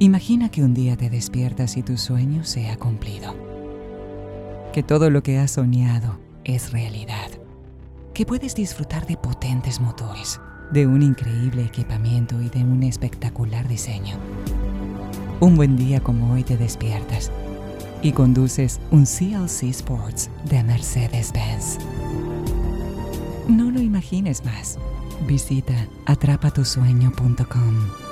Imagina que un día te despiertas y tu sueño se ha cumplido. Que todo lo que has soñado es realidad. Que puedes disfrutar de potentes motores, de un increíble equipamiento y de un espectacular diseño. Un buen día como hoy te despiertas y conduces un CLC Sports de Mercedes-Benz. No lo imagines más. Visita atrapatusueño.com.